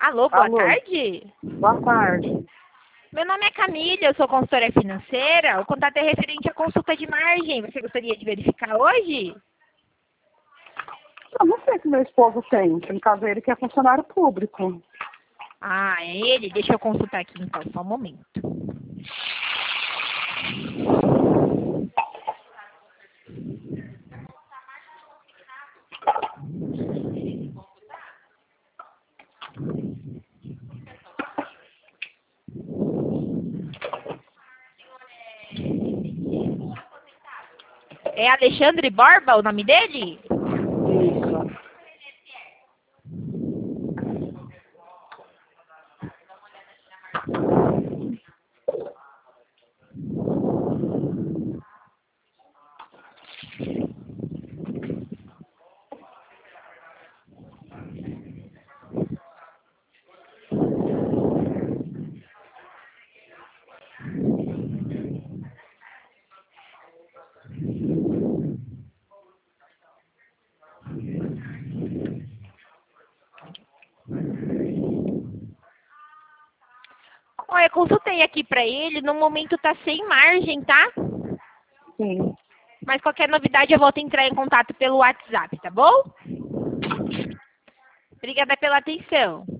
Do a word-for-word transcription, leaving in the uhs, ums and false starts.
Alô, boa Alô. tarde. Boa tarde. Meu nome é Camila, eu sou consultora financeira. O contato é referente à consulta de margem. Você gostaria de verificar hoje? Eu não sei o que meu esposo tem, que no caso ele que é funcionário público. Ah, é ele? Deixa eu consultar aqui então, só um momento. É Alexandre Borba o nome dele? Isso. Olha, eu consultei aqui pra ele, no momento tá sem margem, tá? Sim. Mas qualquer novidade eu volto a entrar em contato pelo WhatsApp, tá bom? Obrigada pela atenção.